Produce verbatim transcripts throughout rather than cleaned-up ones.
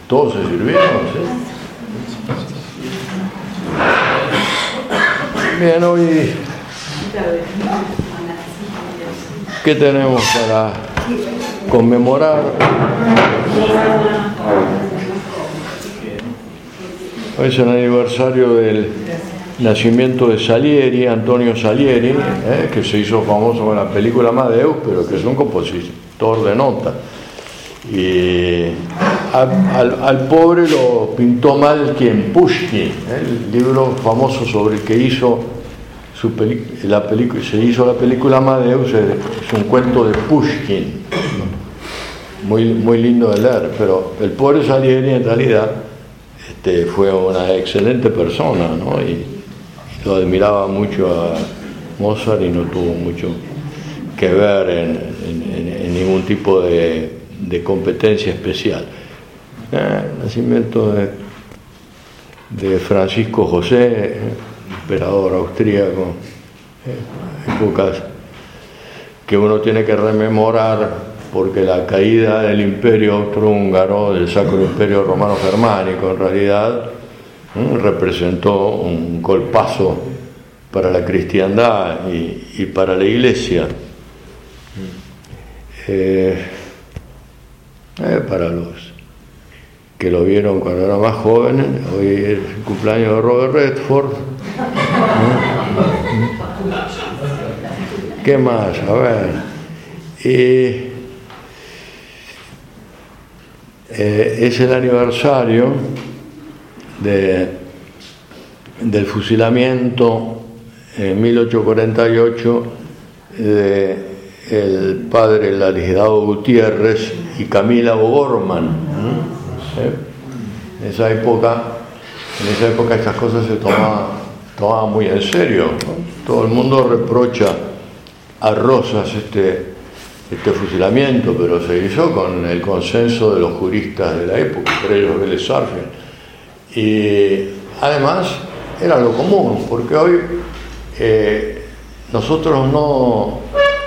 Todos se sirvieron, ¿sí? Bien, hoy, ¿qué tenemos para conmemorar? Hoy es el aniversario del nacimiento de Salieri, Antonio Salieri, ¿eh? que se hizo famoso con la película Amadeus, pero que es un compositor de nota. Y al, al, al pobre lo pintó mal quien Pushkin, ¿eh? El libro famoso sobre el que hizo su peli, la película, se hizo la película Amadeus, es un cuento de Pushkin, muy, muy lindo de leer, pero el pobre Salieri en realidad este, fue una excelente persona, ¿no? Y, y lo admiraba mucho a Mozart y no tuvo mucho que ver en, en, en, en ningún tipo de de competencia especial. Eh, el nacimiento de, de Francisco José, eh, emperador austríaco, eh, épocas que uno tiene que rememorar porque la caída del imperio austrohúngaro, del Sacro Imperio Romano Germánico, en realidad eh, representó un golpazo para la cristiandad y, y para la Iglesia. Eh, Eh, para los que lo vieron cuando eran más jóvenes, hoy es el cumpleaños de Robert Redford. ¿Eh? ¿Qué más? A ver. Y, eh, es el aniversario de, del fusilamiento en mil ochocientos cuarenta y ocho de el padre Ladislao Gutiérrez y Camila O'Gorman. ¿Sí? En esa época, en esa época estas cosas se tomaban, tomaban muy en serio, ¿no? Todo el mundo reprocha a Rosas este, este fusilamiento, pero se hizo con el consenso de los juristas de la época, entre ellos Vélez Sarsfield. Y además era lo común, porque hoy eh, nosotros no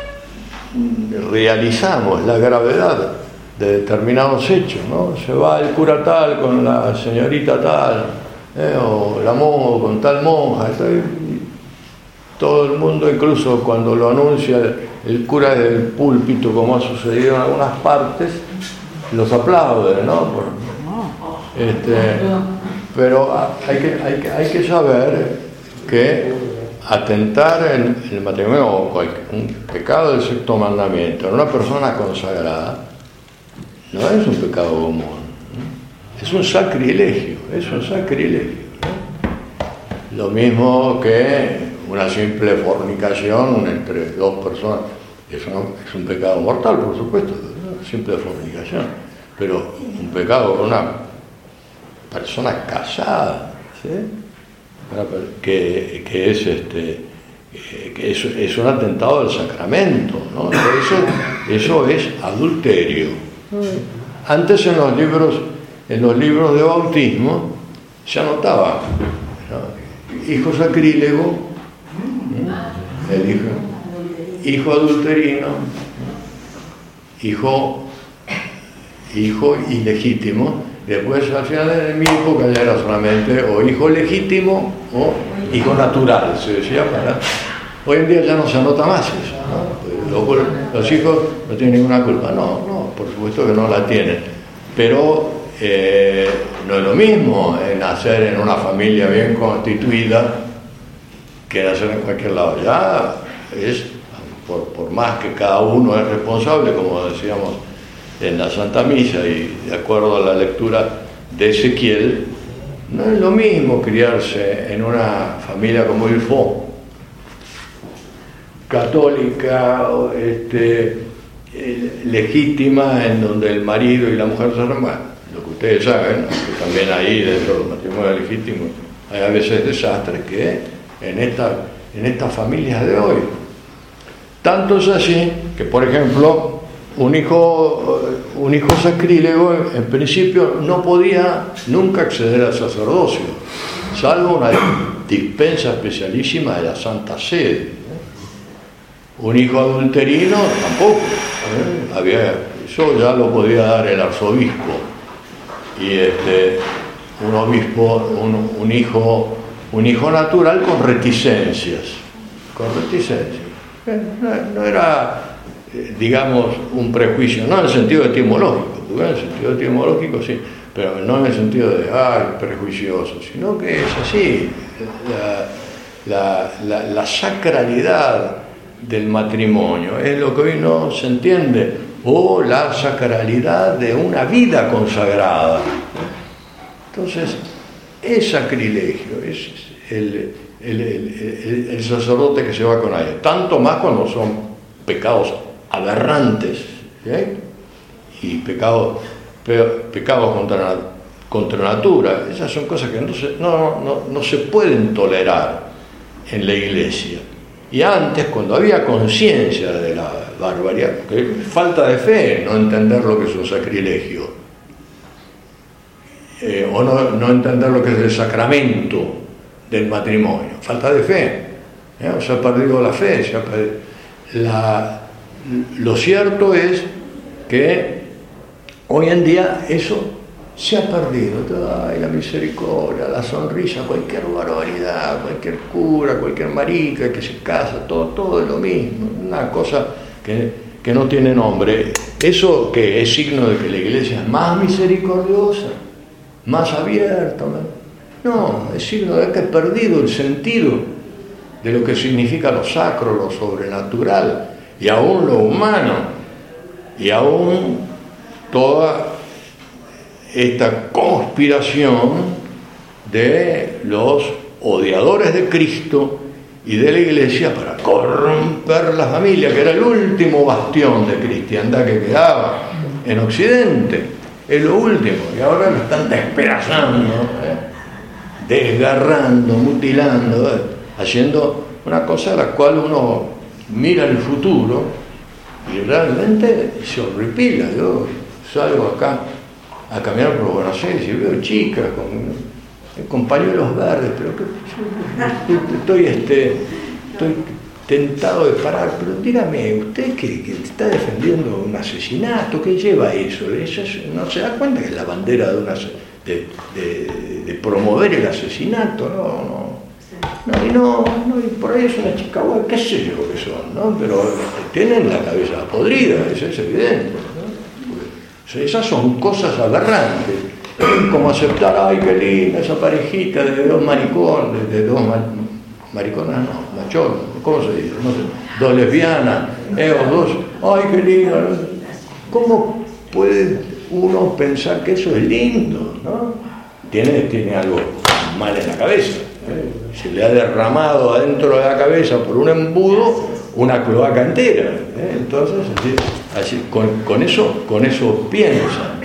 realizamos la gravedad de determinados hechos, ¿no? Se va el cura tal con la señorita tal, ¿eh? o la monja con tal monja, todo el mundo, incluso cuando lo anuncia el cura desde el púlpito, como ha sucedido en algunas partes, los aplaude, ¿no? Por, este, pero hay que, hay que, hay que saber que atentar en, en el matrimonio o cualquier, un pecado del sexto mandamiento en una persona consagrada no es un pecado común, ¿no? Es un sacrilegio, es un sacrilegio, ¿no? Lo mismo que una simple fornicación entre dos personas, eso no, es un pecado mortal, por supuesto, ¿no? Simple fornicación, pero un pecado con una persona casada, ¿sí? Que, que es este que es, es un atentado al sacramento, ¿no? Eso, eso es adulterio. Antes en los libros en los libros de bautismo se anotaba, ¿no? Hijo sacrílego, ¿no? El hijo, hijo adulterino, ¿no? hijo hijo ilegítimo. Después, al final de mi época ya era solamente o hijo legítimo o hijo natural, se decía para... Hoy en día ya no se anota más eso, ¿no? Los, los hijos no tienen ninguna culpa. No, no, por supuesto que no la tienen. Pero eh, no es lo mismo en nacer en una familia bien constituida que nacer en cualquier lado. Ya es, por, por más que cada uno es responsable, como decíamos en la Santa Misa y de acuerdo a la lectura de Ezequiel, no es lo mismo criarse en una familia como Ilfón, católica, este, legítima, en donde el marido y la mujer se hermanan. Lo que ustedes saben, que también ahí dentro de los matrimonios legítimos hay a veces desastres que en, esta, en estas familias de hoy. Tanto es así que, por ejemplo, Un hijo, un hijo sacrílego en principio no podía nunca acceder al sacerdocio, salvo una dispensa especialísima de la Santa Sede. Un hijo adulterino tampoco, ¿eh? Había, eso ya lo podía dar el arzobispo. y este, un obispo, un, un hijo, un hijo natural con reticencias, con reticencias. No, no era, digamos, un prejuicio, no en el sentido etimológico, en el sentido etimológico sí, pero no en el sentido de, ay, prejuicioso, sino que es así, la, la, la, la sacralidad del matrimonio es lo que hoy no se entiende, o la sacralidad de una vida consagrada. Entonces, es sacrilegio, es el, el, el, el sacerdote que se va con ella, tanto más cuando son pecados aberrantes, ¿eh? Y pecados, pe, pecados contra, contra natura. Esas son cosas que no se, no, no, no se pueden tolerar en la Iglesia. Y antes, cuando había conciencia de la barbaridad, que falta de fe no entender lo que es un sacrilegio, eh, o no, no entender lo que es el sacramento del matrimonio, falta de fe, ¿eh? Se ha perdido la fe, se ha perdido. La, lo cierto es que hoy en día eso se ha perdido. Ay, la misericordia, la sonrisa, cualquier barbaridad, cualquier cura, cualquier marica que se casa, todo, todo es lo mismo, una cosa que, que no tiene nombre. Eso que es signo de que la Iglesia es más misericordiosa, más abierta, no, es signo de que ha perdido el sentido de lo que significa lo sacro, lo sobrenatural, y aún lo humano, y aún toda esta conspiración de los odiadores de Cristo y de la Iglesia para corromper la familia, que era el último bastión de cristiandad que quedaba en Occidente, es lo último, y ahora lo están despedazando, ¿eh? desgarrando, mutilando, ¿eh? haciendo una cosa a la cual uno mira el futuro y realmente se horripila. Yo salgo acá a caminar por Buenos Aires y veo chicas con, con pañuelos verdes, pero que yo estoy, este, estoy tentado de parar, pero dígame, usted que, que está defendiendo un asesinato, ¿qué lleva eso? ¿Eso es, no se da cuenta que es la bandera de, una, de, de, de promover el asesinato? No, no. No, y no, no, y por ahí es una chica buena, qué sé yo que son, ¿no? Pero tienen la cabeza podrida, eso es evidente, ¿no? O sea, esas son cosas aberrantes, como aceptar, ay, qué linda esa parejita de dos maricones, de dos ma mariconas, no, machones, ¿cómo se dice? No sé, dos lesbianas, eh, o dos, ay, qué linda, ¿no? ¿Cómo puede uno pensar que eso es lindo, ¿no? Tiene, tiene algo mal en la cabeza. Se le ha derramado adentro de la cabeza por un embudo una cloaca entera, ¿eh? Entonces así, así, con, con eso con eso piensa,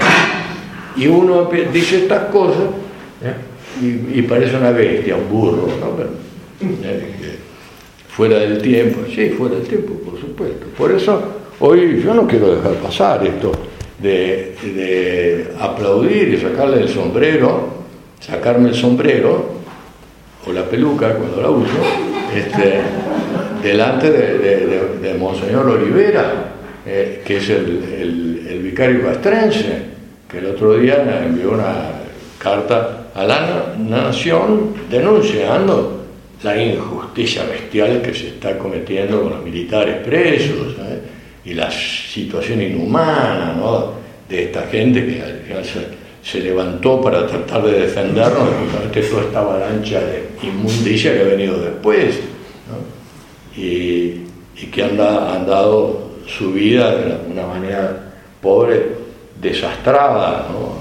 y uno dice estas cosas, ¿eh? y, y parece una bestia, un burro, ¿no? Pero, ¿eh? fuera del tiempo, sí, fuera del tiempo, por supuesto. Por eso hoy yo no quiero dejar pasar esto de, de aplaudir y sacarle el sombrero, sacarme el sombrero o la peluca cuando la uso, este, delante de, de, de, de Monseñor Olivera, eh, que es el, el, el vicario castrense, que el otro día envió una carta a la nación denunciando la injusticia bestial que se está cometiendo con los militares presos, ¿eh? Y la situación inhumana, ¿no? de esta gente que al final se se levantó para tratar de defendernos de justamente toda esta avalancha de inmundicia que ha venido después, ¿no? y, y que han, da, han dado su vida de una manera pobre, desastrada, ¿no?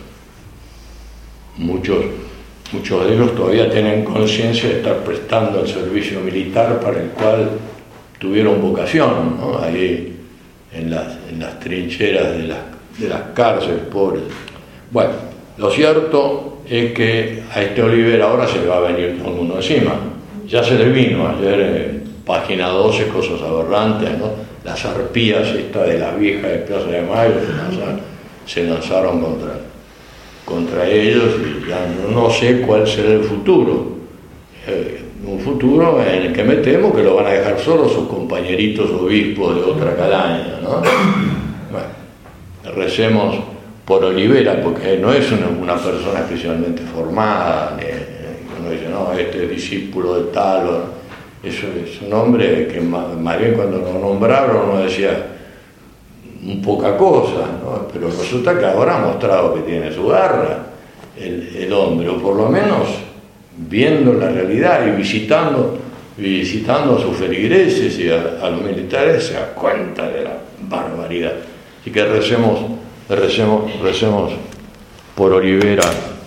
muchos, muchos de ellos todavía tienen conciencia de estar prestando el servicio militar para el cual tuvieron vocación, ¿no? ahí en las, en las trincheras de las, de las cárceles pobres. Bueno, lo cierto es que a este Olivera ahora se le va a venir todo el mundo encima. Ya se le vino ayer en página doce, cosas aberrantes, ¿no? Las arpías esta de la vieja de Plaza de Mayo se lanzaron, se lanzaron contra, contra ellos, y ya no sé cuál será el futuro. Eh, un futuro en el que me temo que lo van a dejar solo sus compañeritos obispos de otra calaña, ¿no? Bueno, recemos por Olivera, porque no es una, una persona especialmente formada, ni, uno dice, no, este es discípulo de tal, o, eso es un hombre que más, más bien cuando lo nombraron uno decía un poca cosa, ¿no? Pero resulta que ahora ha mostrado que tiene su garra el, el hombre, o por lo menos viendo la realidad y visitando, visitando a sus feligreses y a, a los militares, se da cuenta de la barbaridad. Así que recemos, recemos, recemos por Olivera.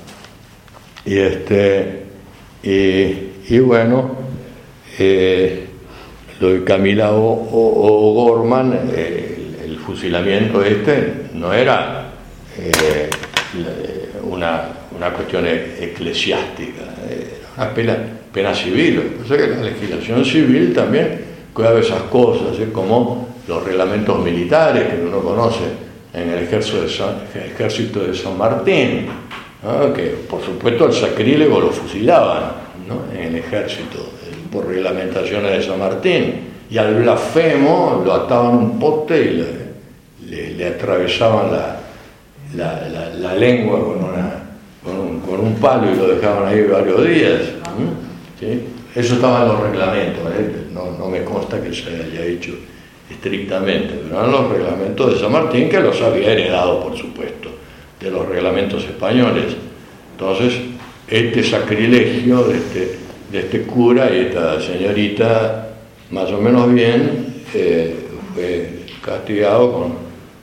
Y este y, y bueno, eh, lo de Camila O'Gorman, eh, el, el fusilamiento este no era eh, una, una cuestión eclesiástica, era una pena, pena civil. O sea que la legislación civil también cuida de esas cosas, ¿eh? Como los reglamentos militares que uno conoce en el ejército de San, ejército de San Martín, ¿no? Que por supuesto al sacrílego lo fusilaban, ¿no? En el ejército por reglamentaciones de San Martín, y al blasfemo lo ataban a un poste y le, le, le atravesaban la, la, la, la lengua con, una, con, un, con un palo y lo dejaban ahí varios días, ¿sí? Eso estaba en los reglamentos, ¿eh? no, no me consta que se haya hecho estrictamente, pero eran los reglamentos de San Martín, que los había heredado, por supuesto, de los reglamentos españoles. Entonces, este sacrilegio de este, de este cura y esta señorita, más o menos bien, eh, fue castigado con,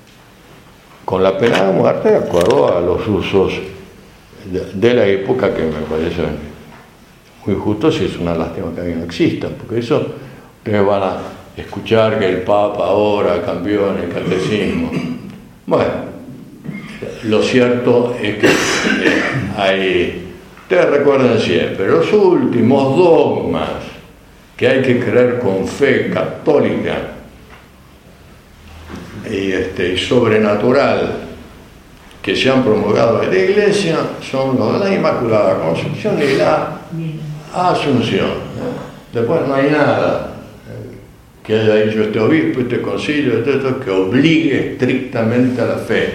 con la pena de muerte de acuerdo a los usos de, de la época, que me parecen muy justos, y es una lástima que no existan, porque eso ustedes van a escuchar que el Papa ahora cambió en el catecismo. Bueno, lo cierto es que hay, ustedes recuerden siempre, los últimos dogmas que hay que creer con fe católica y, este, y sobrenatural que se han promulgado en la Iglesia son los de la Inmaculada Concepción y la Asunción. Después no hay nada que haya dicho este obispo, este concilio, este, esto, que obligue estrictamente a la fe.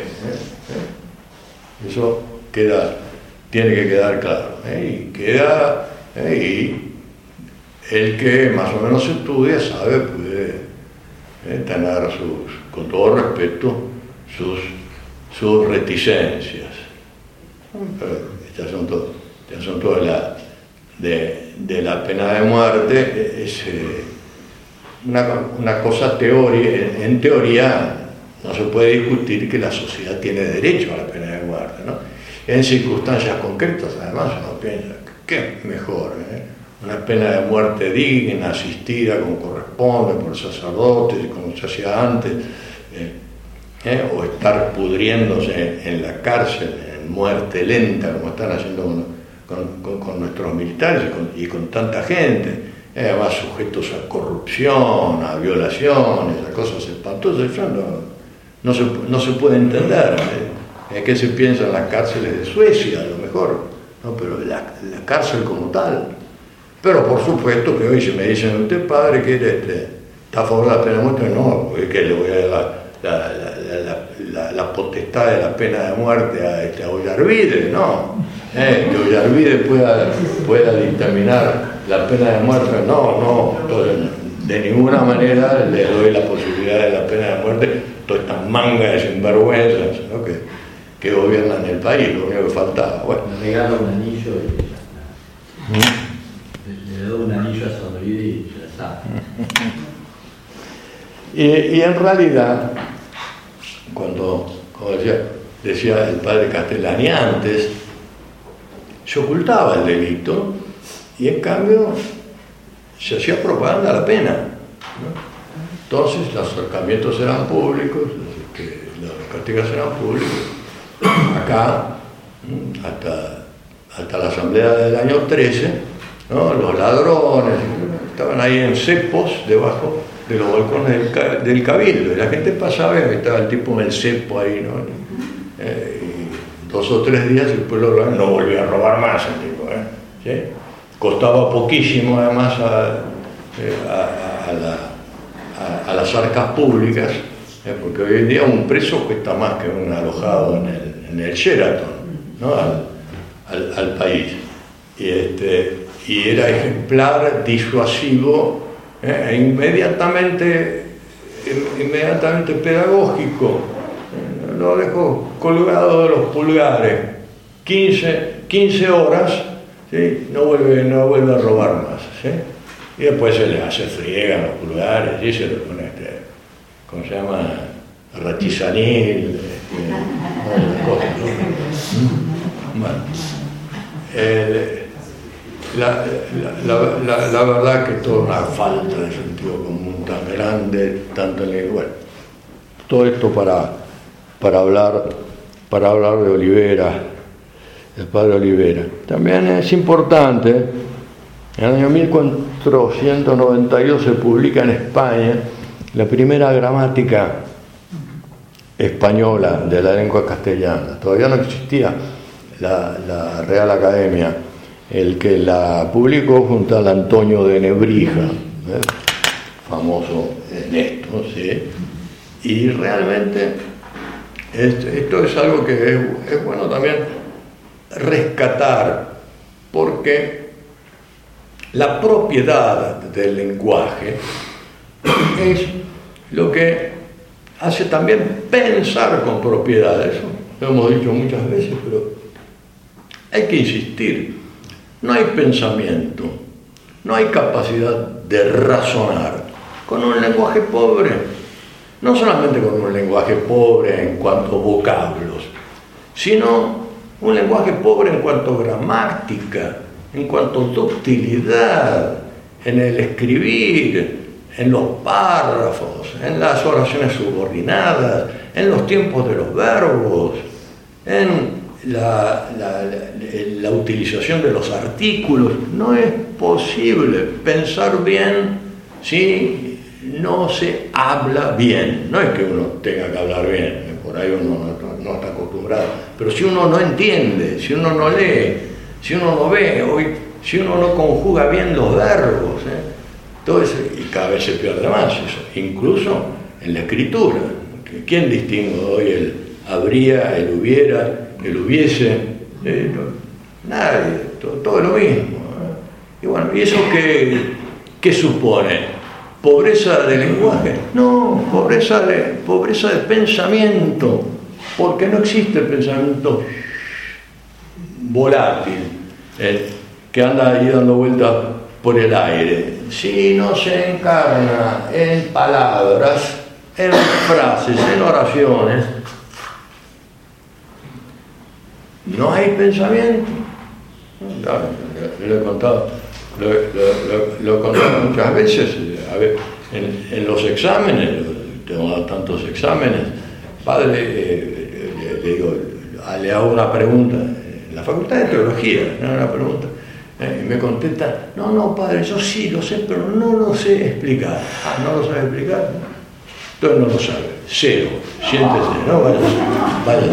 Eso queda, tiene que quedar claro. ¿eh? Y queda, ¿eh? y el que más o menos estudia sabe, puede ¿eh? tener sus, con todo respeto, sus, sus reticencias. Pero este asunto, este asunto de la De, de la pena de muerte es eh, una, una cosa teoría, en, en teoría no se puede discutir que la sociedad tiene derecho a la pena de muerte, ¿no? En circunstancias concretas, además, uno piensa que es mejor, ¿eh? Una pena de muerte digna, asistida como corresponde por sacerdotes, como se hacía antes, eh, eh, o estar pudriéndose en, en la cárcel en muerte lenta, como están haciendo uno Con, con, con nuestros militares y con, y con tanta gente, eh, además sujetos a corrupción, a violaciones, a cosas espantosas. Eso no, no, se, no se puede entender. ¿eh? ¿Qué se piensa en las cárceles de Suecia? A lo mejor, ¿no? Pero la, la cárcel como tal. Pero por supuesto que hoy si me dicen, usted padre, que este, está a favor de la pena de muerte, no, porque que le voy a dar la, la, la, la, la, la potestad de la pena de muerte a, este, a Ollarvide, no. Eh, que Ollarvide pueda, pueda dictaminar la pena de muerte, no, no, entonces, de ninguna manera le doy la posibilidad de la pena de muerte a toda esta manga de sinvergüenzas, ¿no? que, que gobiernan el país, lo único que faltaba. Bueno. Le regalo un anillo y ya está. ¿Mm? Le, le doy un anillo a Ollarvide y ya está. Y, y en realidad, cuando, como decía, decía el padre Castellani antes, se ocultaba el delito y en cambio se hacía propaganda a la pena, ¿no? Entonces los acercamientos eran públicos, que los castigos eran públicos. Acá, hasta, hasta la asamblea del año trece, ¿no? Los ladrones estaban ahí en cepos debajo de los balcones del, del cabildo, y la gente pasaba y estaba el tipo en el cepo ahí, ¿no? Eh, dos o tres días y después lo no volvió a robar más el tipo, ¿eh? ¿Sí? Costaba poquísimo además a, a, a, la, a, a las arcas públicas ¿eh? Porque hoy en día un preso cuesta más que un alojado en el, en el Sheraton, ¿no? al, al, al país. Y, este, y era ejemplar, disuasivo, ¿eh? e inmediatamente, inmediatamente pedagógico. Lo dejó colgado de los pulgares quince horas, ¿sí? no, vuelve, no vuelve a robar más, ¿sí? Y después se le hace friega los pulgares y se le pone este, ¿cómo se llama? Ratizanil, este, cosas, ¿no? Bueno, el, la, la, la, la verdad que toda una falta de sentido común tan grande, tanto en el, bueno, todo esto para, para hablar para hablar de Olivera, el padre Olivera. También es importante, en el año mil cuatrocientos noventa y dos se publica en España la primera gramática española de la lengua castellana. Todavía no existía la, la Real Academia. El que la publicó junto al Antonio de Nebrija, ¿eh? famoso en esto, ¿sí? Y realmente esto, esto es algo que es, es bueno también rescatar, porque la propiedad del lenguaje es lo que hace también pensar con propiedad. Eso lo hemos dicho muchas veces, pero hay que insistir. No hay pensamiento, no hay capacidad de razonar con un lenguaje pobre. No solamente con un lenguaje pobre en cuanto a vocablos, sino un lenguaje pobre en cuanto a gramática, en cuanto a ductilidad, en el escribir, en los párrafos, en las oraciones subordinadas, en los tiempos de los verbos, en La, la, la, la utilización de los artículos. No es posible pensar bien si no se habla bien. No es que uno tenga que hablar bien, por ahí uno no, no está acostumbrado, pero si uno no entiende, si uno no lee, si uno no ve, hoy, si uno no conjuga bien los verbos, ¿eh? todo eso, y cada vez se pierde más eso, incluso en la escritura. ¿Quién distingue hoy el habría, el hubiera, el hubiese? Eh, no, nadie, todo, todo lo mismo, ¿eh? Y bueno, ¿y eso qué, qué supone? ¿Pobreza de lenguaje? No, pobreza de, pobreza de pensamiento, porque no existe pensamiento volátil, eh, que anda ahí dando vueltas por el aire. Si no se encarna en palabras, en frases, en oraciones, no hay pensamiento. Lo, lo he contado, lo, lo, lo, lo he contado muchas veces. A ver, en, en los exámenes, tengo dado tantos exámenes, padre, eh, le, le digo, le hago una pregunta, en la facultad de teología, le hago una pregunta, eh, y me contesta, no, no, padre, yo sí lo sé, pero no lo sé explicar. Ah, ¿no lo sabe explicar? Entonces no lo sabe, cero, siéntese, no, vaya, vaya.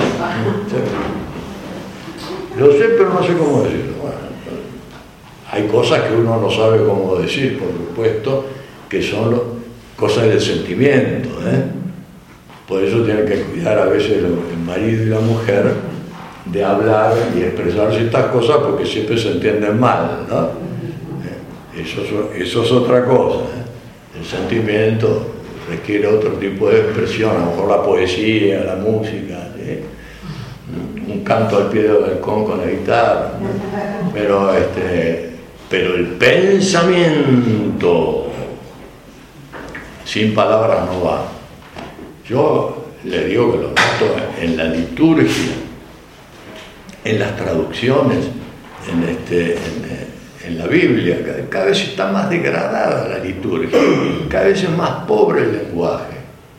Lo sé, pero no sé cómo decirlo. Bueno, hay cosas que uno no sabe cómo decir, por supuesto, que son lo, cosas del sentimiento, ¿eh? Por eso tienen que cuidar a veces el marido y la mujer de hablar y expresar ciertas cosas, porque siempre se entienden mal, ¿no? Eso, eso es otra cosa, ¿eh? El sentimiento requiere otro tipo de expresión, a lo mejor la poesía, la música, ¿sí? Un canto al pie del balcón con la guitarra, pero, este, pero el pensamiento sin palabras no va. Yo le digo que lo noto en la liturgia, en las traducciones, en, este, en, en la Biblia. Cada, cada vez está más degradada la liturgia, cada vez es más pobre el lenguaje,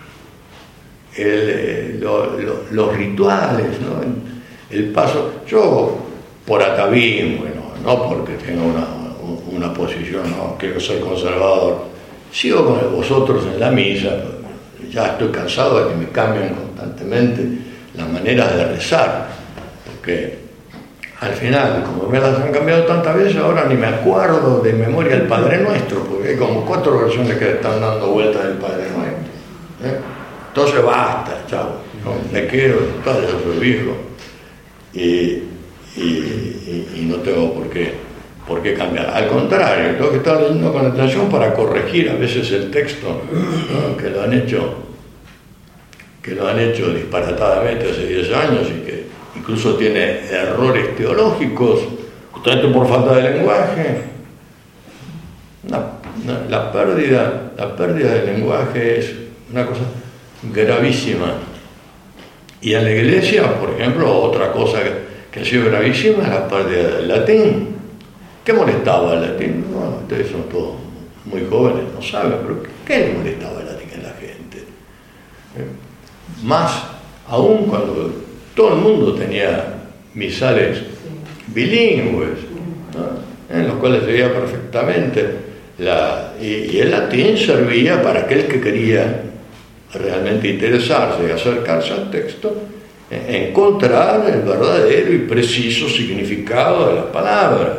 el, lo, lo, los rituales, ¿no? El paso, yo por atavismo, no, no porque tenga una, una posición, no quiero ser conservador, sigo con vosotros en la misa, ya estoy cansado de que me cambien constantemente las maneras de rezar, porque al final, como me las han cambiado tantas veces, ahora ni me acuerdo de memoria el Padre Nuestro, porque hay como cuatro versiones que están dando vueltas del Padre Nuestro, ¿eh? Entonces basta, chao, no, me quedo, yo soy viejo y, y, y, y no tengo por qué, por qué cambiar. Al contrario, tengo que estar leyendo con atención para corregir a veces el texto, ¿no? que lo han hecho, que lo han hecho disparatadamente hace diez años y que incluso tiene errores teológicos, justamente por falta de lenguaje. Una, una, la pérdida, la pérdida del lenguaje es una cosa gravísima. Y en la iglesia, por ejemplo, otra cosa que, que ha sido gravísima es la pérdida del latín. ¿Qué molestaba el latín? Bueno, ustedes son todos muy jóvenes, no saben, pero ¿qué le molestaba el latín a la gente? ¿Eh? Más aún cuando todo el mundo tenía misales bilingües, ¿no? En los cuales se veía perfectamente la, y, y el latín servía para aquel que quería realmente interesarse y acercarse al texto, eh, encontrar el verdadero y preciso significado de las palabras.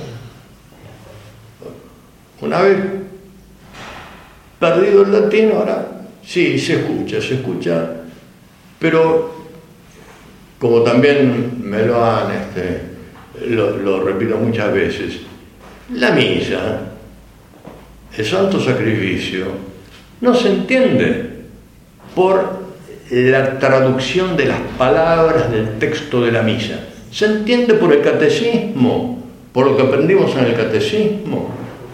Una vez perdido el latín, ahora sí se escucha, se escucha, pero como también me lo han, este, lo, lo repito muchas veces, la misa, el santo sacrificio, no se entiende por la traducción de las palabras del texto de la misa. Se entiende por el catecismo, por lo que aprendimos en el catecismo.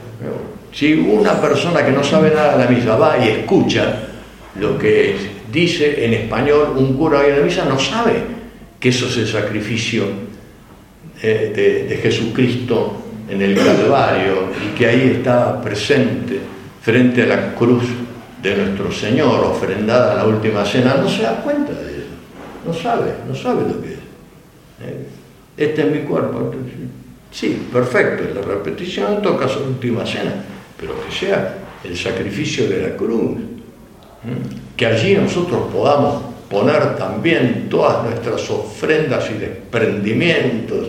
Si una persona que no sabe nada de la misa va y escucha lo que dice en español un cura hoy en la misa, no sabe que eso es el sacrificio eh, de, de Jesucristo en el Calvario y que ahí está presente frente a la cruz de nuestro Señor, ofrendada en la última cena. No se da cuenta de eso, no sabe, no sabe lo que es. ¿Eh? Este es mi cuerpo. Sí, perfecto, la repetición en todo caso la última cena, pero que sea el sacrificio de la cruz, ¿eh? Que allí nosotros podamos poner también todas nuestras ofrendas y desprendimientos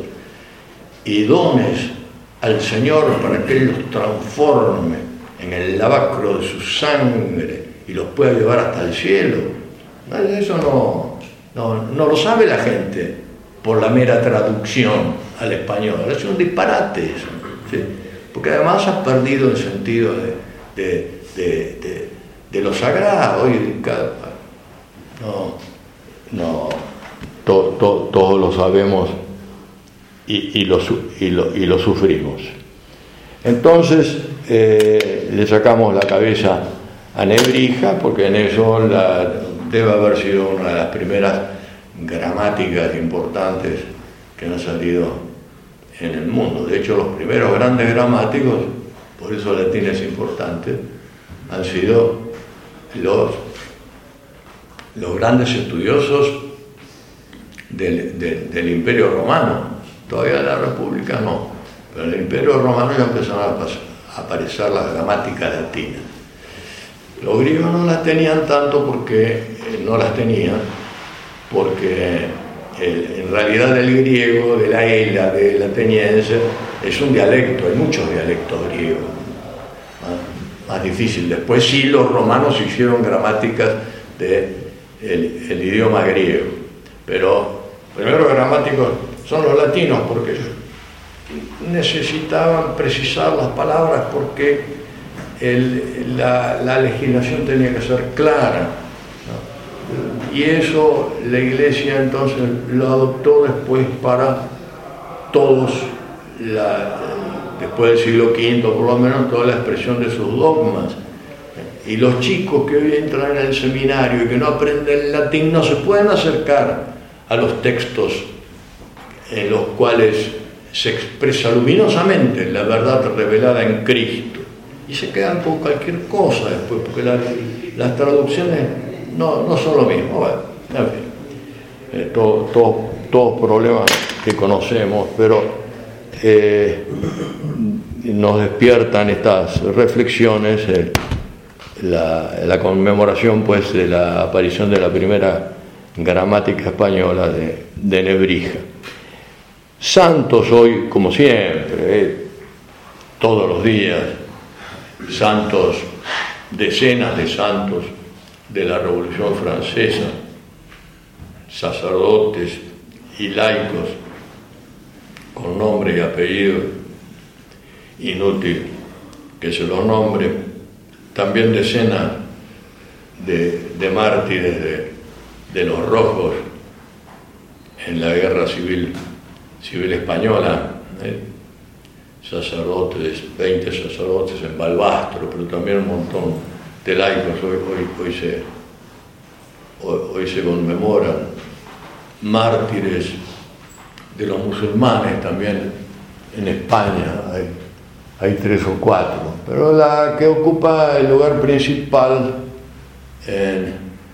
y dones al Señor para que Él los transforme en el lavacro de su sangre y los pueda llevar hasta el cielo. Eso no, no, no lo sabe la gente por la mera traducción al español. Es un disparate eso, ¿sí? Porque además has perdido el sentido de, de, de, de, de lo sagrado. Y cada, no, no, to, to, todos lo sabemos y, y, lo, y, lo, y lo sufrimos. Entonces eh, le sacamos la cabeza a Nebrija, porque en eso la, debe haber sido una de las primeras gramáticas importantes que han salido en el mundo. De hecho, los primeros grandes gramáticos, por eso el latín es importante, han sido los, los grandes estudiosos del, del, del Imperio Romano. Todavía la República no, pero en el Imperio Romano ya empezaron a aparecer las gramáticas latinas. Los griegos no las tenían tanto porque no las tenían, porque el, en realidad el griego de la Ela, del ateniense, es un dialecto, hay muchos dialectos griegos, más, más difícil. Después sí los romanos hicieron gramáticas del de el idioma griego, pero primero gramáticos son los latinos, porque necesitaban precisar las palabras, porque el, la, la legislación tenía que ser clara, ¿no? Y eso la Iglesia entonces lo adoptó después para todos, la, después del siglo quinto por lo menos, toda la expresión de sus dogmas. Y los chicos que hoy entran en el seminario y que no aprenden latín no se pueden acercar a los textos en los cuales se expresa luminosamente la verdad revelada en Cristo, y se quedan con cualquier cosa después, porque la, las traducciones no, no son lo mismo. Bueno, en fin, eh, todos todo, todo problemas que conocemos, pero eh, nos despiertan estas reflexiones, eh, la, la conmemoración pues de la aparición de la primera gramática española de, de Nebrija. Santos hoy, como siempre, eh, todos los días, santos, decenas de santos de la Revolución Francesa, sacerdotes y laicos con nombre y apellido, inútil que se los nombre, también decenas de, de mártires de, de los rojos en la guerra civil, civil española, ¿eh? sacerdotes, veinte sacerdotes en Balbastro, pero también un montón de laicos hoy, hoy, hoy, se, hoy, hoy se conmemoran, mártires de los musulmanes también en España, hay, hay tres o cuatro, pero la que ocupa el lugar principal en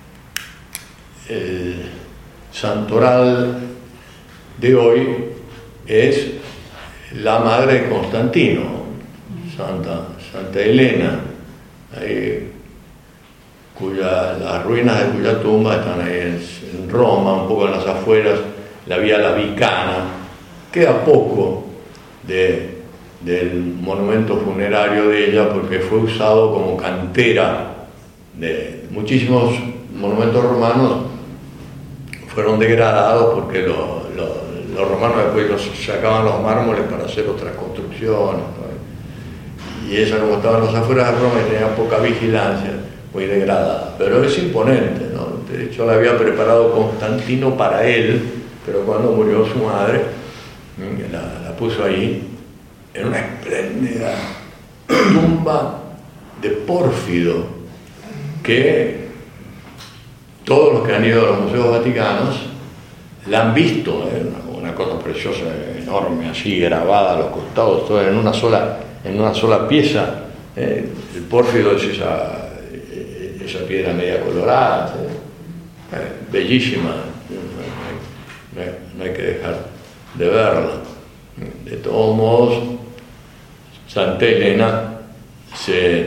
el santoral de hoy es la madre de Constantino, Santa, Santa Elena, ahí, cuya, las ruinas de cuya tumba están ahí en, en Roma, un poco en las afueras, la Vía Lavicana. Queda poco de, del monumento funerario de ella porque fue usado como cantera de muchísimos monumentos romanos. Fueron degradados porque los, los, los romanos después los sacaban los mármoles para hacer otras construcciones, ¿no? Y ella, como estaba en las afueras de Roma y tenía poca vigilancia, muy degradada, pero es imponente, ¿no? De hecho la había preparado Constantino para él, pero cuando murió su madre la, la puso ahí en una espléndida tumba de pórfido que todos los que han ido a los museos vaticanos la han visto, ¿eh? una, una cosa preciosa, enorme, así grabada a los costados, todo en una sola, en una sola pieza. ¿eh? El pórfido es esa, esa piedra media colorada, ¿eh? Eh, bellísima, no hay, no hay que dejar de verla. De todos modos, Santa Elena se,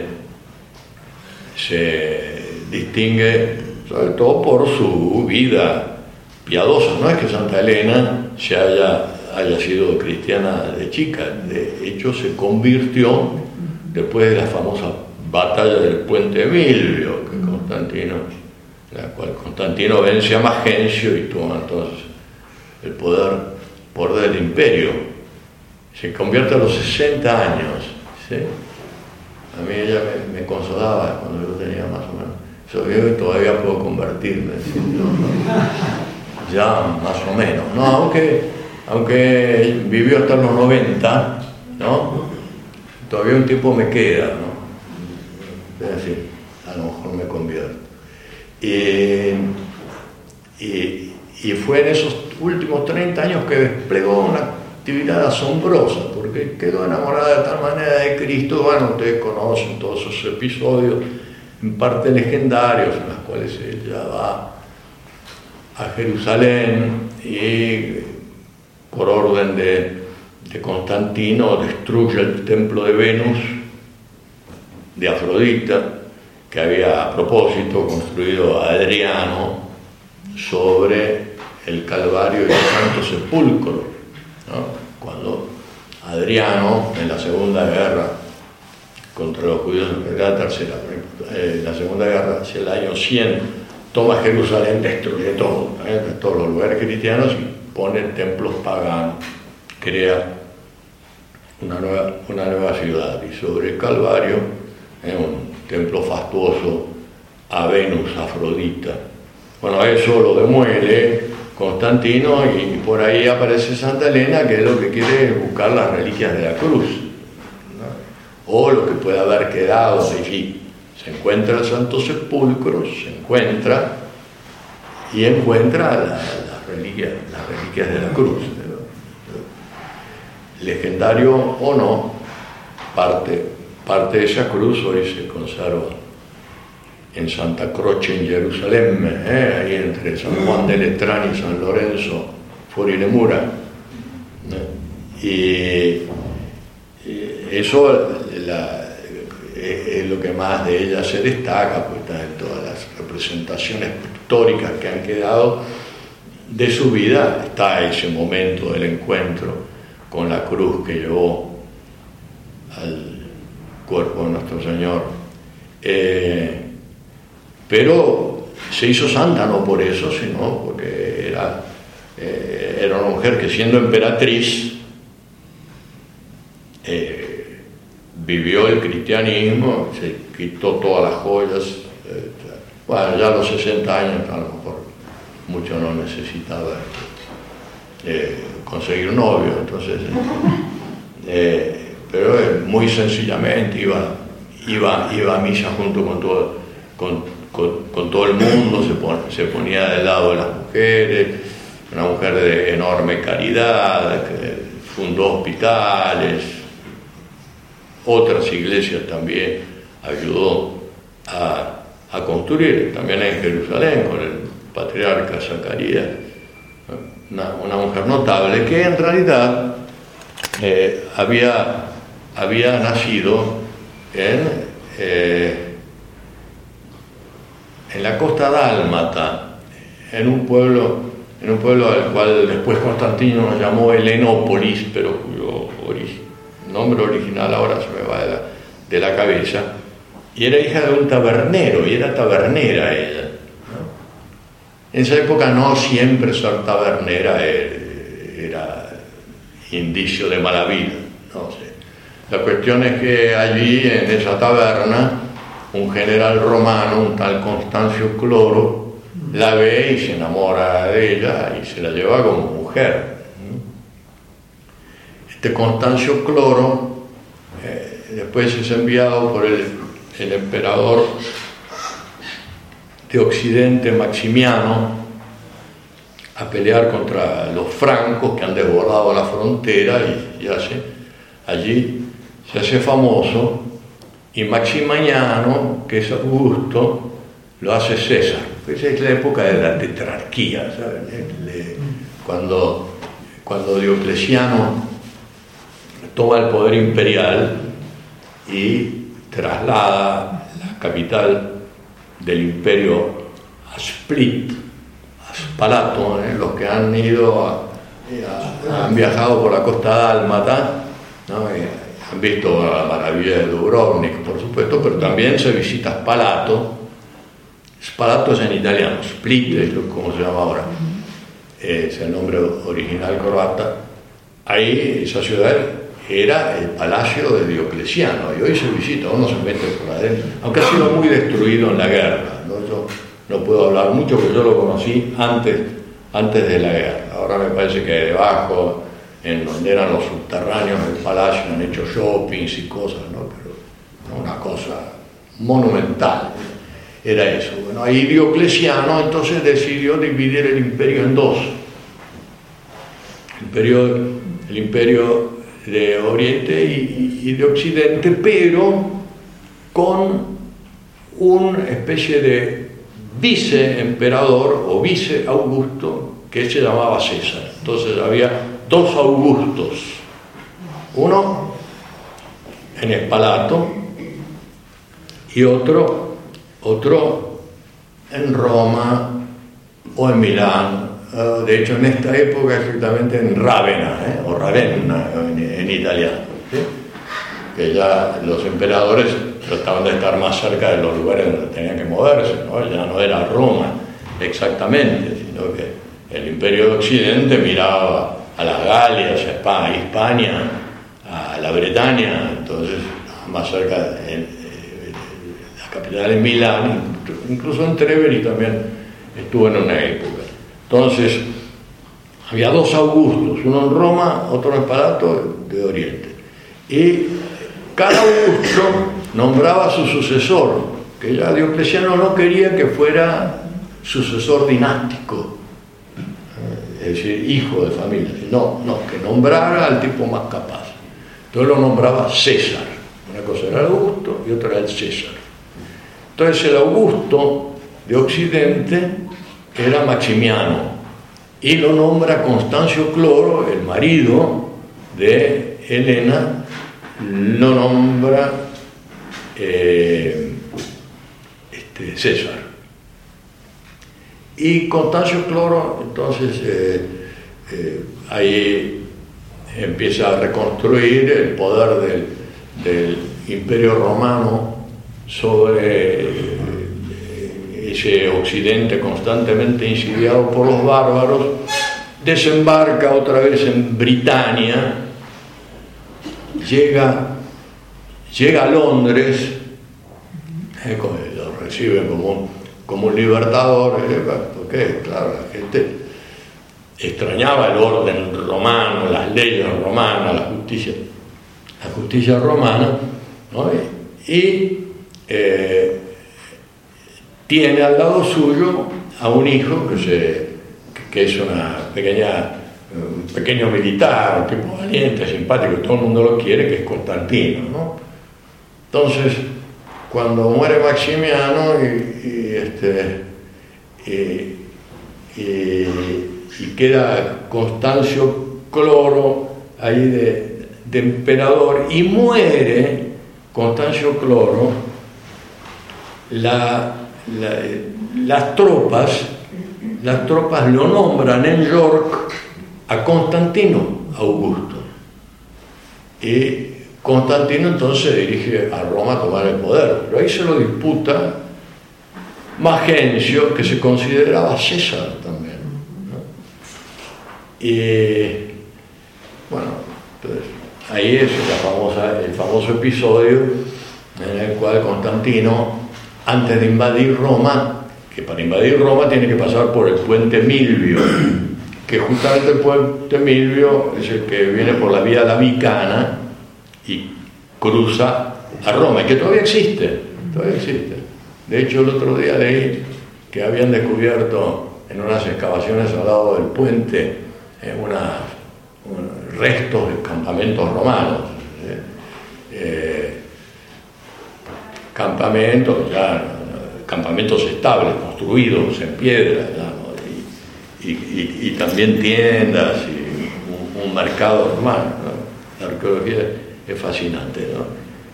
se distingue sobre todo por su vida piadosa. No es que Santa Elena se haya, haya sido cristiana de chica, de hecho se convirtió después de la famosa batalla del Puente Milvio, que Constantino, la cual Constantino vence a Magencio y toma entonces el poder, poder del imperio. Se convierte a los sesenta años, ¿sí? A mí ella me, me consolaba cuando yo tenía más o menos. Yo creo que todavía puedo convertirme, ¿sí? Ya más o menos, ¿no? Aunque, aunque vivió hasta los noventa, ¿no? Todavía un tiempo me queda, ¿no? Es decir, a lo mejor me convierto. Y, y, y fue en esos últimos treinta años que desplegó una actividad asombrosa, porque quedó enamorada de tal manera de Cristo. Bueno, ustedes conocen todos esos episodios en parte legendarios en los cuales ella va a Jerusalén y por orden de, de Constantino destruye el templo de Venus, de Afrodita, que había a propósito construido Adriano sobre el Calvario y el Santo Sepulcro, ¿no? Cuando Adriano en la Segunda Guerra contra los judíos, era la tercera, eh, la Segunda Guerra, hacia el año cien, toma Jerusalén, destruye todo, ¿eh? todos los lugares cristianos y pone templos paganos, crea una nueva, una nueva ciudad, y sobre el Calvario, ¿eh? un templo fastuoso a Venus, Afrodita. Bueno, eso lo demuele Constantino y por ahí aparece Santa Elena, que es lo que quiere buscar las reliquias de la cruz, ¿no? O lo que puede haber quedado allí. Se encuentra el Santo Sepulcro, se encuentra y encuentra las la reliquias, las reliquias de la cruz. Legendario o no, parte, parte de esa cruz hoy se conserva en Santa Croce en Jerusalén, ¿eh? ahí entre San Juan de Letrán y San Lorenzo, fuori le mura. ¿eh? Y, y eso la, es lo que más de ella se destaca, pues está en todas las representaciones pictóricas que han quedado de su vida, está ese momento del encuentro con la cruz que llevó al cuerpo de nuestro Señor. Eh, pero se hizo santa no por eso, sino porque era, eh, era una mujer que, siendo emperatriz, eh, vivió el cristianismo, se quitó todas las joyas. Eh, bueno, ya a los sesenta años a lo mejor mucho no necesitaba eh, conseguir novio, entonces eh, pero eh, muy sencillamente iba, iba, iba a misa junto con todo, con, con, con todo el mundo, se, pon, se ponía del lado de las mujeres, una mujer de enorme caridad, que fundó hospitales, otras iglesias también ayudó a, a construir, también en Jerusalén con el patriarca Zacarías, una, una mujer notable que en realidad eh, había, había nacido en, eh, en la costa dálmata, en un pueblo, en un pueblo al cual después Constantino nos llamó Helenópolis, pero cuyo origen, nombre original ahora se me va de la, de la cabeza, y era hija de un tabernero, y era tabernera ella, ¿no? En esa época no siempre ser tabernera era, era indicio de mala vida, no sé. La cuestión es que allí, en esa taberna, un general romano, un tal Constancio Cloro, la ve y se enamora de ella y se la lleva como mujer. Este Constancio Cloro eh, después es enviado por el, el emperador de Occidente, Maximiano, a pelear contra los francos que han desbordado la frontera, y, y hace, allí se hace famoso, y Maximiano, que es Augusto, lo hace César. Pues es la época de la tetrarquía, ¿saben? Le, cuando, cuando Diocleciano toma el poder imperial y traslada la capital del imperio a Split, a Spalato, ¿eh? Los que han ido a, a, han viajado por la costa dálmata, ¿no? Han visto la maravilla de Dubrovnik, por supuesto, pero también se visita Spalato. Spalato es en italiano, Split es como se llama ahora, es el nombre original croata. Ahí, esa ciudad era el palacio de Diocleciano, y hoy se visita, uno se mete por adentro, aunque ha sido muy destruido en la guerra, ¿no? Yo no puedo hablar mucho porque yo lo conocí antes, antes de la guerra. Ahora me parece que debajo, en donde eran los subterráneos del palacio, han hecho shoppings y cosas, ¿no? Pero ¿no? Una cosa monumental era eso. Bueno, ahí Diocleciano entonces decidió dividir el imperio en dos, el imperio, el imperio de Oriente y, y de Occidente, pero con una especie de viceemperador o vice Augusto que se llamaba César. Entonces había dos Augustos, uno en Spalato y otro, otro en Roma o en Milán. De hecho, en esta época, exactamente en Ravenna, ¿eh? o Ravenna en, en italiano, ¿sí? Que ya los emperadores trataban de estar más cerca de los lugares donde tenían que moverse, ¿no? Ya no era Roma exactamente, sino que el imperio de Occidente miraba a las Galias, a España, a Hispania, a la Bretaña, entonces más cerca de, de, de la capital en Milán, incluso en Treveri también estuvo en una época. Entonces, había dos Augustos, uno en Roma, otro en Spalato de Oriente. Y cada Augusto nombraba a su sucesor, que ya Diocleciano no quería que fuera sucesor dinástico, es decir, hijo de familia. No, no, que nombrara al tipo más capaz. Entonces lo nombraba César. Una cosa era el Augusto y otra era el César. Entonces el Augusto de Occidente era Maximiano, y lo nombra Constancio Cloro, el marido de Helena, lo nombra eh, este, César. Y Constancio Cloro, entonces, eh, eh, ahí empieza a reconstruir el poder del, del Imperio Romano sobre eh, ese occidente constantemente insidiado por los bárbaros, desembarca otra vez en Britania, llega, llega a Londres, eh, lo reciben como, como un libertador, eh, porque claro, la gente extrañaba el orden romano, las leyes romanas, la justicia, la justicia romana, ¿no? Y eh, tiene al lado suyo a un hijo que, se, que es una pequeña, un pequeño militar, un tipo valiente, simpático, todo el mundo lo quiere, que es Constantino, ¿no? Entonces, cuando muere Maximiano y, y, este, y, y, y queda Constancio Cloro ahí de, de emperador, y muere Constancio Cloro, la, la, las tropas las tropas lo nombran en York a Constantino Augusto, y Constantino entonces se dirige a Roma a tomar el poder, pero ahí se lo disputa Magencio, que se consideraba César también, ¿no? Y bueno, entonces ahí es la famosa, el famoso episodio en el cual Constantino, antes de invadir Roma, que para invadir Roma tiene que pasar por el puente Milvio, que justamente el puente Milvio es el que viene por la vía Lavicana y cruza a Roma, y que todavía existe, todavía existe. De hecho, el otro día leí que habían descubierto en unas excavaciones al lado del puente eh, unas, unos restos de campamentos romanos, ¿eh? Eh, campamentos ya, campamentos estables, construidos en piedra, ¿no? y, y, y, y también tiendas y un, un mercado romano, ¿no? La arqueología es fascinante, ¿no?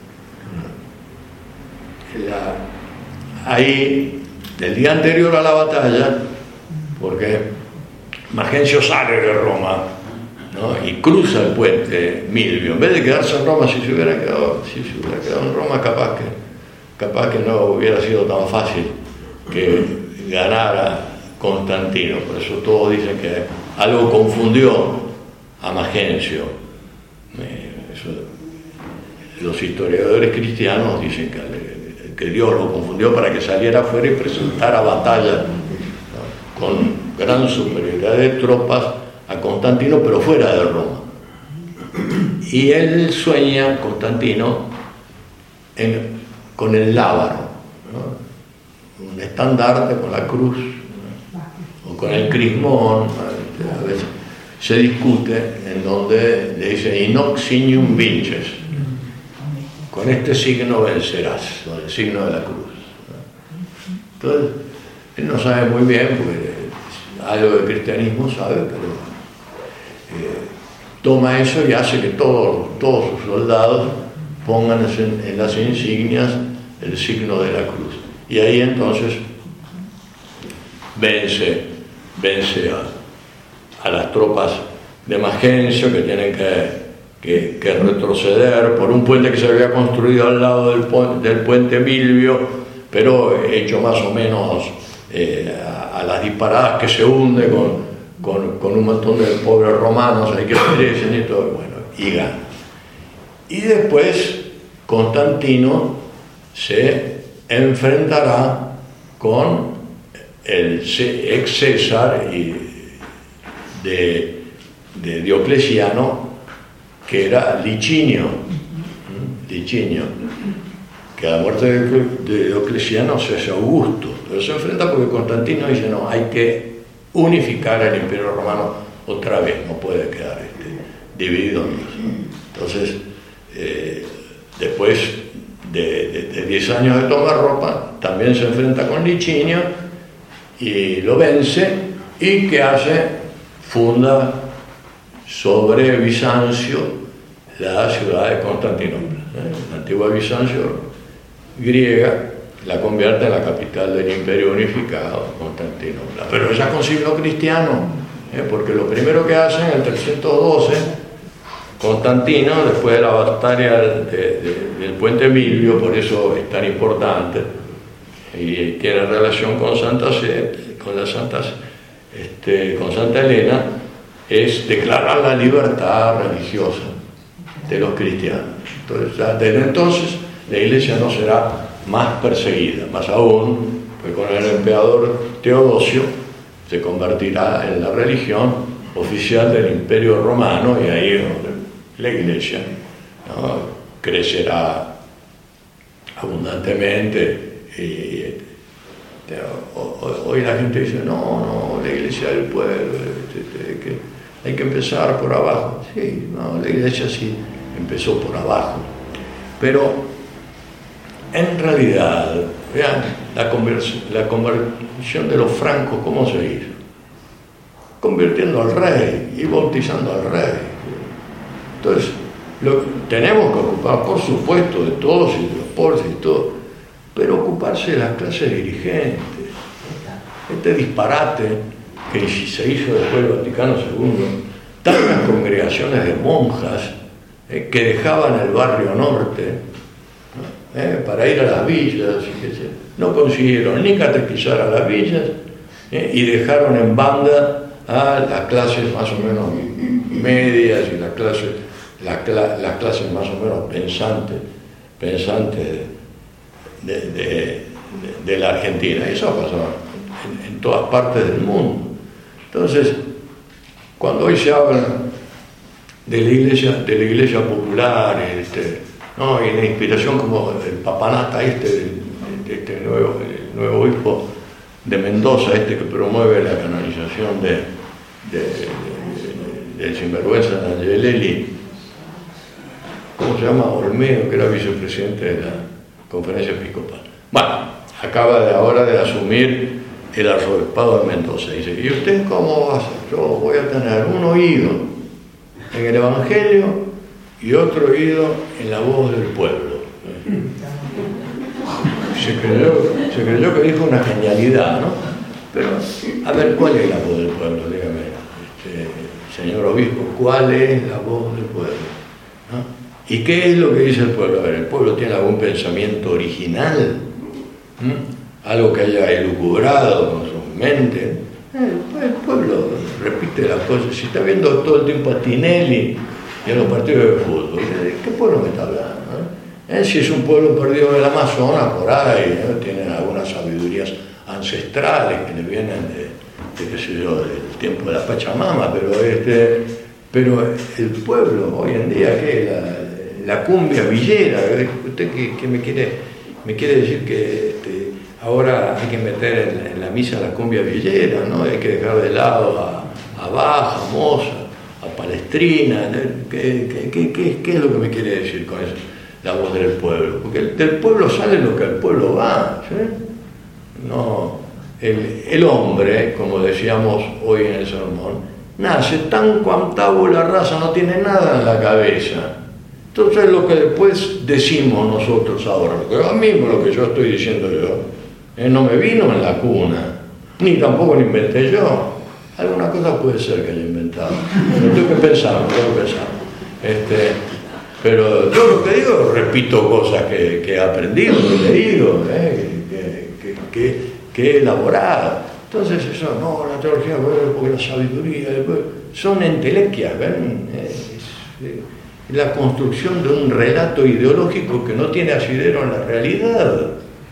La, ahí, el día anterior a la batalla, porque Magencio sale de Roma, ¿no? Y cruza el puente Milvio, en vez de quedarse en Roma, si se hubiera quedado, si se hubiera quedado en Roma, capaz que capaz que no hubiera sido tan fácil que ganara Constantino. Por eso todos dicen que algo confundió a Magencio. Eso, los historiadores cristianos dicen que, que Dios lo confundió para que saliera afuera y presentara batalla, ¿no? Con gran superioridad de tropas a Constantino, pero fuera de Roma. Y él sueña, Constantino, en con el lábaro, ¿no? Un estandarte con la cruz, ¿no? O con el crismón, ¿no? A veces se discute en donde le dice inoc signium vinces, con este signo vencerás, con el signo de la cruz, ¿no? Entonces él no sabe muy bien, porque algo de cristianismo sabe, pero eh, toma eso y hace que todos, todos sus soldados pongan en, en las insignias el signo de la cruz, y ahí entonces vence vence a, a las tropas de Magencio, que tienen que, que, que retroceder por un puente que se había construido al lado del, del puente Milvio, pero hecho más o menos eh, a, a las disparadas, que se hunde con, con, con un montón de pobres romanos ahí que perecen y todo, bueno, y gana. Y después Constantino se enfrentará con el ex César y de, de Diocleciano, que era Licinio, Licinio, que a la muerte de Diocleciano se hace Augusto. Pero se enfrenta porque Constantino dice, no, hay que unificar el Imperio Romano otra vez, no puede quedar este, dividido en dos. Entonces, eh, después de diez años de tomar ropa, también se enfrenta con Licinio y lo vence, y ¿qué hace? Funda sobre Bizancio la ciudad de Constantinopla, ¿eh? La antigua Bizancio griega la convierte en la capital del Imperio unificado, Constantinopla, pero ya con signo cristiano, ¿eh? Porque lo primero que hacen en el trescientos doce Constantino, después de la batalla de, de, del puente Milvio, por eso es tan importante, y tiene relación con Santa Sede, con la Santa, este, con Santa Elena, es declarar la libertad religiosa de los cristianos. Entonces, ya desde entonces la Iglesia no será más perseguida, más aún, pues con el emperador Teodosio se convertirá en la religión oficial del Imperio Romano, y ahí es donde la Iglesia, ¿no?, crecerá abundantemente. Y, hoy la gente dice, no, no, la Iglesia del pueblo, que hay que empezar por abajo. Sí, no, la Iglesia sí empezó por abajo, pero en realidad, vean, la conversión, la conversión de los francos, ¿cómo se hizo? Convirtiendo al rey y bautizando al rey. Entonces, lo, tenemos que ocupar, por supuesto, de todos y de los pobres y todo, pero ocuparse de las clases dirigentes. Este disparate que se hizo después del Vaticano segundo, tantas congregaciones de monjas eh, que dejaban el barrio norte, ¿no?, eh, para ir a las villas, y que se, no consiguieron ni catequizar a las villas, eh, y dejaron en banda a las clases más o menos medias y las clases, la, las clases más o menos pensantes, pensantes de, de, de, de la Argentina. Eso ha pasado en, en todas partes del mundo. Entonces, cuando hoy se habla de la iglesia, de la iglesia popular, este, ¿no?, y la inspiración como el papanata este, este nuevo, el nuevo obispo de Mendoza, este que promueve la canonización de, de, de, del sinvergüenza de Angelelli, ¿cómo se llama? Olmedo, que era vicepresidente de la Conferencia Episcopal. Bueno, acaba de ahora de asumir el arzobispado de Mendoza. Dice, ¿y usted cómo va a hacer? Yo voy a tener un oído en el Evangelio y otro oído en la voz del pueblo. Se creyó, se creyó que dijo una genialidad, ¿no? Pero, a ver, ¿cuál es la voz del pueblo? Dígame, este, señor obispo, ¿cuál es la voz del pueblo? ¿No? ¿Y qué es lo que dice el pueblo? A ver, ¿el pueblo tiene algún pensamiento original? ¿Mm? Algo que haya elucubrado con su mente. El, el pueblo repite las cosas. Si está viendo todo el tiempo a Tinelli y a los partidos de fútbol, ¿de qué pueblo me está hablando? ¿Eh? Si es un pueblo perdido en el Amazonas, por ahí, ¿eh?, tienen algunas sabidurías ancestrales que le vienen de, de, qué sé yo, del tiempo de la Pachamama, pero este, pero el pueblo hoy en día, ¿qué? La, la cumbia villera. ¿Usted qué, qué me quiere, me quiere decir que este, ahora hay que meter en la, en la misa la cumbia villera, ¿no? Hay que dejar de lado a, a Bach, a Mozart, a Palestrina? ¿Qué, qué, qué, ¿Qué es lo que me quiere decir con eso? La voz del pueblo, porque del pueblo sale lo que al pueblo va, ¿sí? No, el, el hombre, como decíamos hoy en el sermón, nace tan cuam tabula rasa, no tiene nada en la cabeza. Entonces lo que después decimos nosotros ahora, lo mismo lo que yo estoy diciendo yo, eh, no me vino en la cuna, ni tampoco lo inventé yo. Alguna cosa puede ser que haya inventado, no tengo que pensar, no tengo que pensar. Este, Pero yo lo que digo, repito cosas que, que he aprendido, que he leído, ¿eh? que, que, que, que he elaborado. Entonces eso, no, la teología, porque la sabiduría, son entelequias, ¿ven? Es, es la construcción de un relato ideológico que no tiene asidero en la realidad.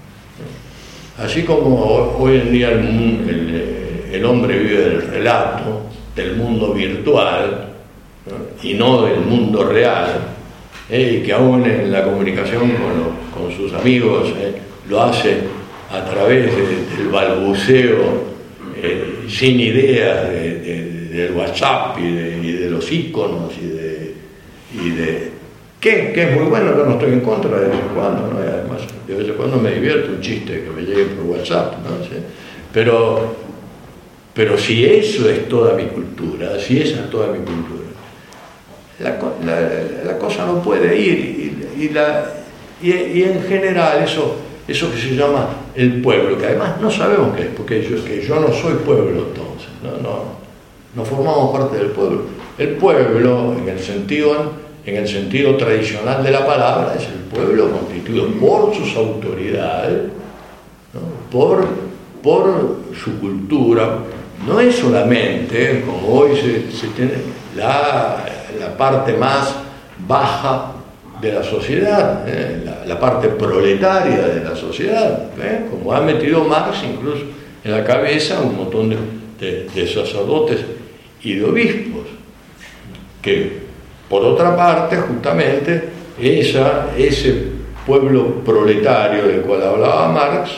Así como hoy en día el, el, el hombre vive del relato, del mundo virtual, ¿no?, y no del mundo real, Eh, y que aún en la comunicación con, lo, con sus amigos eh, lo hace a través de, del balbuceo, eh, sin ideas de, de, del WhatsApp y de, y de los íconos y de, y de que, que es muy bueno. Yo no estoy en contra de vez en cuando, ¿no? Y además de vez en cuando me divierte un chiste que me llegue por WhatsApp, ¿no? ¿Sí? pero, pero si eso es toda mi cultura, si esa es toda mi cultura, La, la, la cosa no puede ir y, y, la, y, y en general eso, eso que se llama el pueblo, que además no sabemos qué es, porque yo, que yo no soy pueblo entonces, no, no, no formamos parte del pueblo. El pueblo, en el sentido, en el sentido tradicional de la palabra, es el pueblo constituido por sus autoridades, ¿no?, por, por su cultura. No es solamente, como hoy se, se tiene, la, la parte más baja de la sociedad, ¿eh? la, la parte proletaria de la sociedad, ¿eh? como ha metido Marx incluso en la cabeza un montón de, de, de sacerdotes y de obispos, que por otra parte justamente esa, ese pueblo proletario del cual hablaba Marx,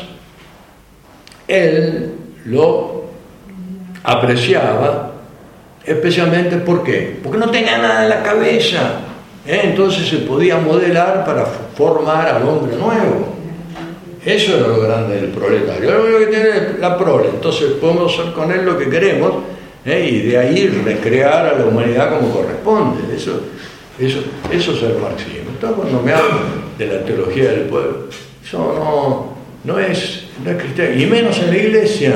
él lo apreciaba especialmente, ¿por qué? Porque no tenía nada en la cabeza, ¿eh? Entonces se podía modelar para formar al hombre nuevo. Eso era lo grande del proletario, lo único que tiene es la prole, entonces podemos hacer con él lo que queremos, ¿eh? Y de ahí recrear a la humanidad como corresponde. Eso, eso, eso es el marxismo. Entonces cuando me hablan de la teología del pueblo, eso no, no, es, no es cristiano, y menos en la iglesia.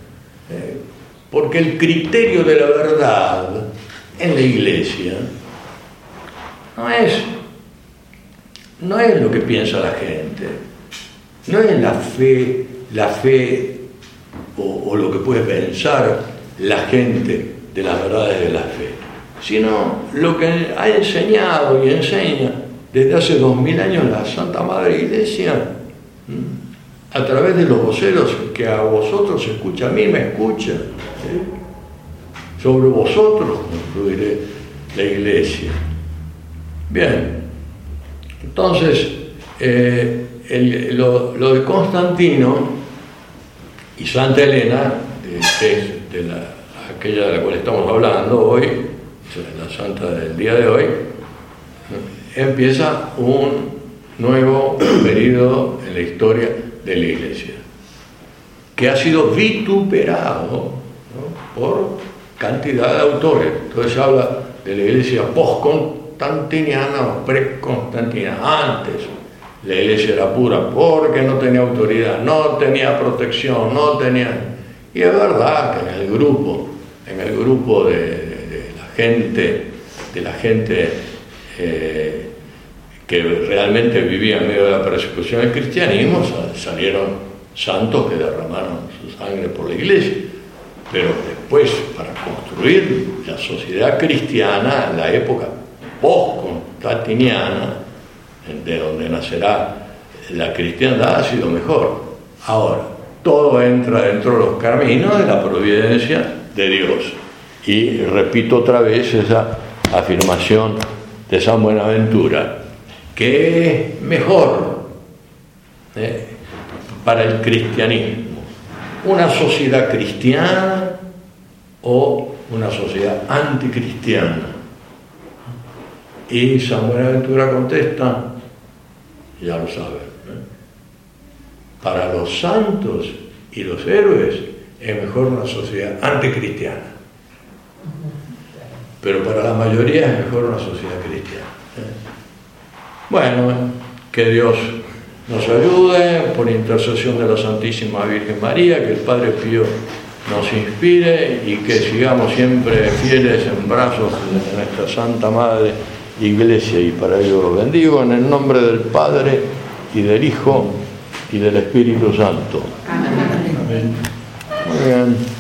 Porque el criterio de la verdad en la iglesia no es, no es lo que piensa la gente, no es la fe, la fe o, o lo que puede pensar la gente de las verdades de la fe, sino lo que ha enseñado y enseña desde hace dos mil años la Santa Madre Iglesia, a través de los voceros que a vosotros se escucha, a mí me escucha, ¿sí? Sobre vosotros construiré la iglesia. Bien, entonces eh, el, lo, lo de Constantino y Santa Elena, de, de la, aquella de la cual estamos hablando hoy, la santa del día de hoy, empieza un nuevo periodo en la historia de la iglesia, que ha sido vituperado, ¿no?, por cantidad de autores. Entonces se habla de la iglesia post-constantiniana o pre-constantiniana. Antes la iglesia era pura porque no tenía autoridad, no tenía protección, no tenía... Y es verdad que en el grupo, en el grupo de, de, de la gente, de la gente eh, que realmente vivía en medio de la persecución del cristianismo, salieron santos que derramaron su sangre por la iglesia. Pero después, para construir la sociedad cristiana en la época post-constantiniana, de donde nacerá la cristiandad, ha sido mejor. Ahora, todo entra dentro de los caminos de la providencia de Dios. Y repito otra vez esa afirmación de San Buenaventura, que es mejor ¿eh? para el cristianismo una sociedad cristiana o una sociedad anticristiana. Y San Buenaventura contesta, ya lo saben, ¿eh? para los santos y los héroes es mejor una sociedad anticristiana, pero para la mayoría es mejor una sociedad cristiana, ¿eh? Bueno, que Dios nos ayude por intercesión de la Santísima Virgen María, que el Padre Pío nos inspire y que sigamos siempre fieles en brazos de nuestra Santa Madre Iglesia, y para ello lo bendigo en el nombre del Padre y del Hijo y del Espíritu Santo. Amén. Muy bien.